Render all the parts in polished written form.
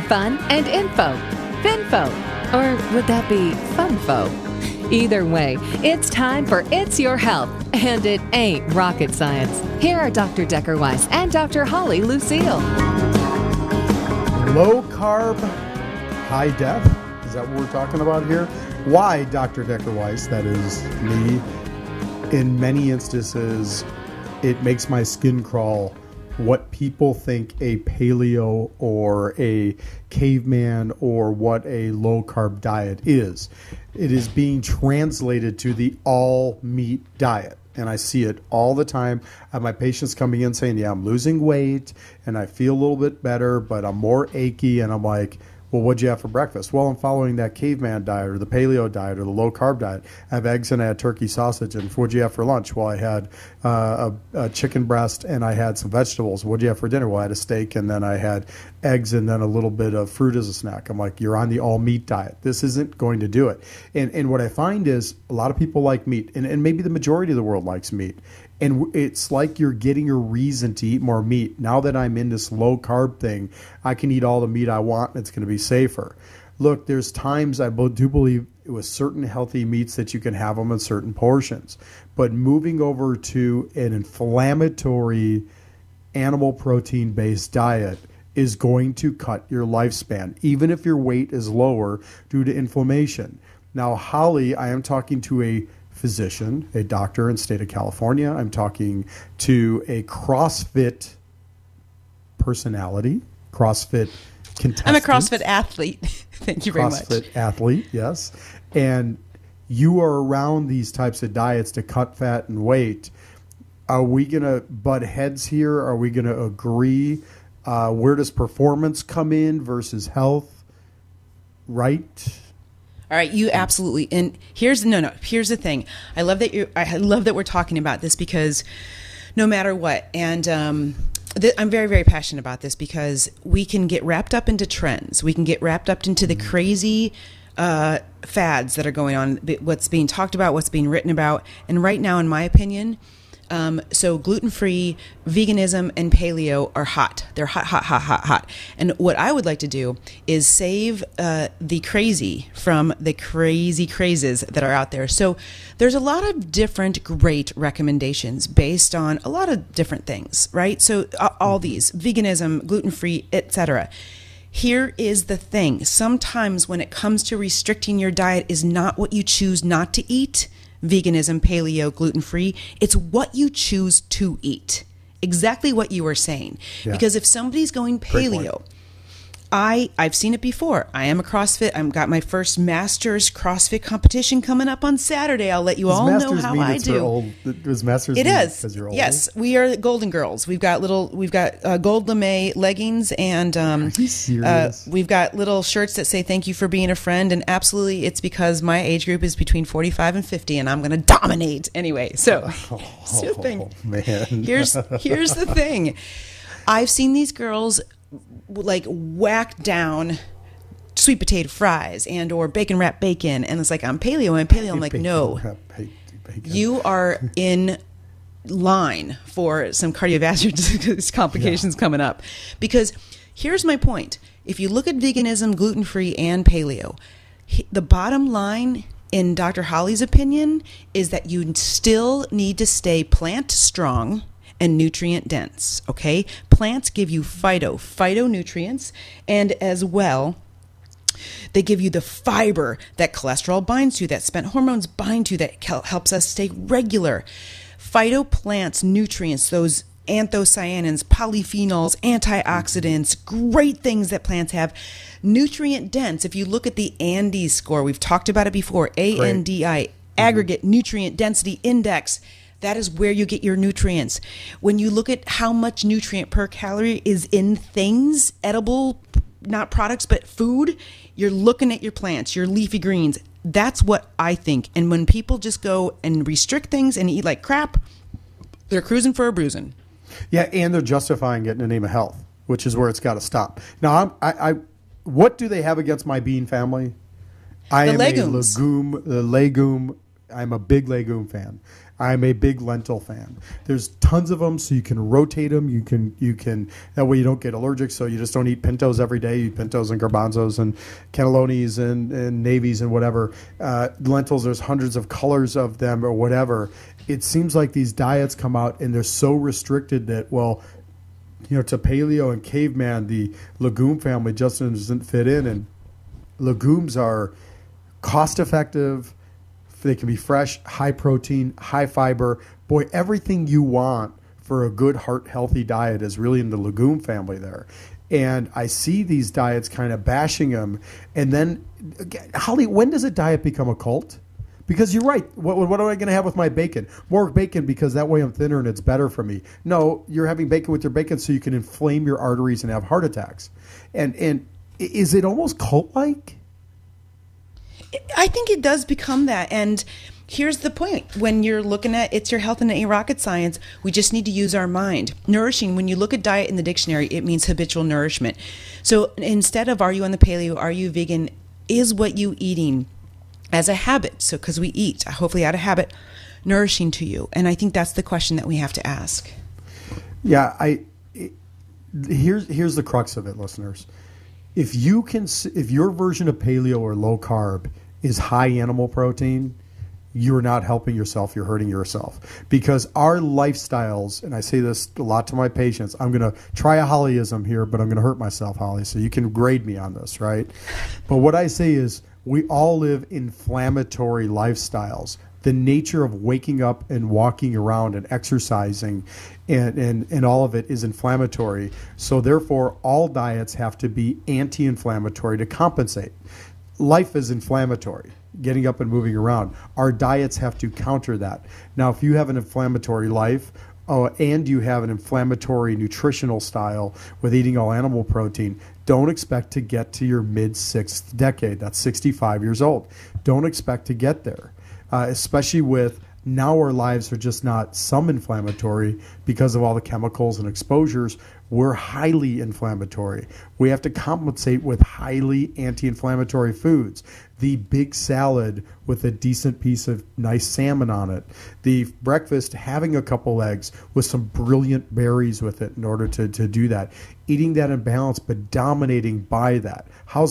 fun and info. Finfo. Or would that be funfo? Either way, it's time for It's Your Health, and it ain't rocket science. Here are Dr. Decker Weiss and Dr. Holly Lucille. Low carb, high def? Is that what we're talking about here? Why Dr. Decker Weiss, that is me, in many instances, it makes my skin crawl what people think a paleo or a caveman or what a low carb diet is. It is being translated to the all meat diet. And I see it all the time. I have my patients coming in saying, yeah, I'm losing weight and I feel a little bit better, but I'm more achy. And I'm like, well, what'd you have for breakfast? Well, I'm following that caveman diet or the paleo diet or the low carb diet. I have eggs and I had turkey sausage. And what'd you have for lunch? Well, I had a chicken breast and I had some vegetables. What'd you have for dinner? Well, I had a steak and then I had eggs and then a little bit of fruit as a snack. I'm like, you're on the all meat diet. This isn't going to do it. And what I find is a lot of people like meat, and maybe the majority of the world likes meat. And it's like you're getting a reason to eat more meat. Now that I'm in this low carb thing, I can eat all the meat I want and it's going to be safer. Look, there's times I do believe with certain healthy meats that you can have them in certain portions. But moving over to an inflammatory animal protein based diet is going to cut your lifespan, even if your weight is lower due to inflammation. Now, Holly, I am talking to a physician, a doctor in the state of California. I'm talking to a CrossFit personality, CrossFit contestant. I'm a CrossFit athlete. Thank you very much. CrossFit athlete, yes. And you are around these types of diets to cut fat and weight. Are we going to butt heads here? Are we going to agree? Where does performance come in versus health? Right? All right, you absolutely. And here's the thing. I love that we're talking about this because no matter what, and I'm very, very passionate about this because we can get wrapped up into trends. We can get wrapped up into the crazy fads that are going on, what's being talked about, what's being written about. And right now, in my opinion, so gluten-free, veganism, and paleo are hot. They're hot. And what I would like to do is save the crazy from the crazy crazes that are out there. So there's a lot of different great recommendations based on a lot of different things, right? So all these, veganism, gluten-free, etc. Here is the thing. Sometimes when it comes to restricting your diet is not what you choose not to eat, veganism, paleo, gluten-free, it's what you choose to eat. Exactly what you were saying. Yeah. Because if somebody's going paleo, I've seen it before. I am a CrossFit. I've got my first Masters CrossFit competition coming up on Saturday. I'll let you all know how I do. Does Masters it mean is because you're old? Yes, we are Golden Girls. We've got gold lame leggings and Are you serious? We've got little shirts that say "Thank you for being a friend." And absolutely, it's because my age group is between 45 and 50, and I'm going to dominate anyway. So, here's the thing. Man. Here's the thing. I've seen these girls like whack down sweet potato fries and or bacon wrapped bacon, and it's like I'm paleo. I'm like, no, you are in line for some cardiovascular complications coming up. Because here's my point: if you look at veganism, gluten free, and paleo, the bottom line, in Dr. Holly's opinion, is that you still need to stay plant strong and nutrient dense, okay? Plants give you phytonutrients, and as well, they give you the fiber that cholesterol binds to, that spent hormones bind to, that helps us stay regular. Phytoplants nutrients, those anthocyanins, polyphenols, antioxidants, great things that plants have. Nutrient dense, if you look at the ANDI score, we've talked about it before, ANDI, Aggregate Nutrient Density Index, that is where you get your nutrients. When you look at how much nutrient per calorie is in things, edible, not products, but food, you're looking at your plants, your leafy greens. That's what I think. And when people just go and restrict things and eat like crap, they're cruising for a bruising. Yeah, and they're justifying it in the name of health, which is where it's got to stop. Now, what do they have against my bean family? I am legumes. a legume I'm a big legume fan. I'm a big lentil fan. There's tons of them, so you can rotate them. You can that way you don't get allergic. So you just don't eat pintos every day. You eat pintos and garbanzos and cannellonis and navies and whatever. Lentils, there's hundreds of colors of them or whatever. It seems like these diets come out and they're so restricted that, well, to paleo and caveman, the legume family just doesn't fit in. And legumes are cost effective. They can be fresh, high protein, high fiber. Boy, everything you want for a good heart healthy diet is really in the legume family there. And I see these diets kind of bashing them. And then, Holly, when does a diet become a cult? Because you're right. What am I going to have with my bacon? More bacon because that way I'm thinner and it's better for me. No, you're having bacon with your bacon so you can inflame your arteries and have heart attacks. And is it almost cult-like? I think it does become that. And here's the point. When you're looking at It's Your Health and It Ain't Rocket Science, we just need to use our mind. Nourishing, when you look at diet in the dictionary, it means habitual nourishment. So instead of are you on the paleo, are you vegan, is what you eating as a habit, so because we eat, hopefully out of habit, nourishing to you? And I think that's the question that we have to ask. Yeah, here's the crux of it, listeners. If your version of paleo or low carb is high animal protein, you're not helping yourself, you're hurting yourself. Because our lifestyles, and I say this a lot to my patients, I'm going to try a Hollyism here, but I'm going to hurt myself, Holly, so you can grade me on this, right? But what I say is we all live inflammatory lifestyles. The nature of waking up and walking around and exercising and all of it is inflammatory. So therefore, all diets have to be anti-inflammatory to compensate. Life is inflammatory, getting up and moving around. Our diets have to counter that. Now, if you have an inflammatory life and you have an inflammatory nutritional style with eating all animal protein, don't expect to get to your mid-sixth decade. That's 65 years old. Don't expect to get there. Especially with now our lives are just not some inflammatory because of all the chemicals and exposures. We're highly inflammatory. We have to compensate with highly anti-inflammatory foods. The big salad with a decent piece of nice salmon on it. The breakfast having a couple eggs with some brilliant berries with it in order to do that. Eating that in balance but dominating by that.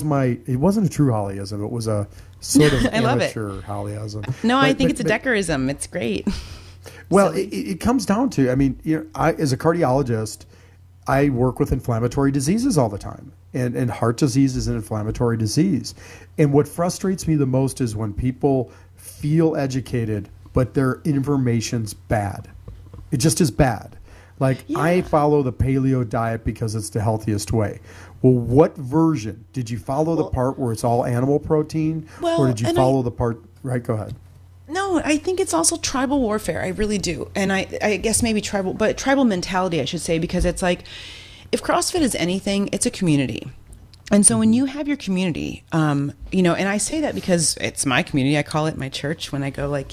It wasn't a true Hollyism. It was a sort of amateur Hollyism. No, I think it's a Deckerism. It's great. Well, it comes down to, I as a cardiologist, I work with inflammatory diseases all the time. And heart disease is an inflammatory disease. And what frustrates me the most is when people feel educated, but their information's bad. It just is bad. Like, yeah. I follow the paleo diet because it's the healthiest way. Well, what version? Did you follow the part where it's all animal protein? Or did you follow the part... Right, go ahead. No, I think it's also tribal warfare. I really do. And I guess maybe tribal mentality, I should say, because it's like, if CrossFit is anything, it's a community. And so when you have your community, and I say that because it's my community. I call it my church when I go, like,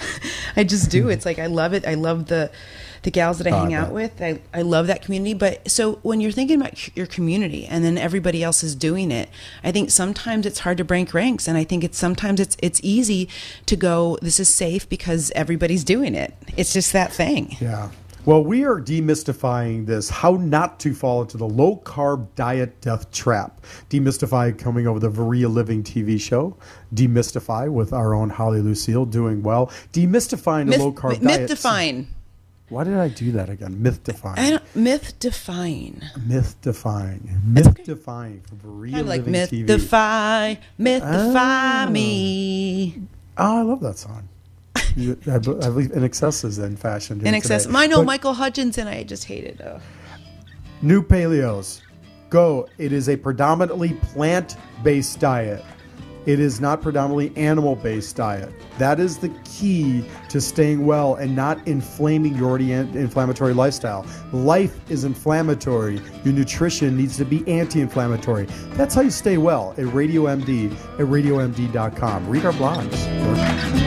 I just do. It's like, I love it. I love the gals that I hang out with. I love that community. But so when you're thinking about your community and then everybody else is doing it, I think sometimes it's hard to break ranks. And I think sometimes it's easy to go, this is safe because everybody's doing it. It's just that thing. Yeah. Well, we are demystifying this, how not to fall into the low-carb diet death trap. Demystify coming over the Varia Living TV show. Demystify with our own Holly Lucille doing well. Demystifying the low-carb diet. Myth-define. Why did I do that again? Myth-define. Myth-define. Myth-defying. Myth-defying for Varia Living TV. Myth-defy me. Oh, I love that song. I believe In Excess is in fashion. In Excess. I know Michael Hutchinson. I just hate it. New Paleos. Go. It is a predominantly plant-based diet. It is not predominantly animal-based diet. That is the key to staying well and not inflaming your already inflammatory lifestyle. Life is inflammatory. Your nutrition needs to be anti-inflammatory. That's how you stay well at Radio MD at RadioMD.com. Read our blogs.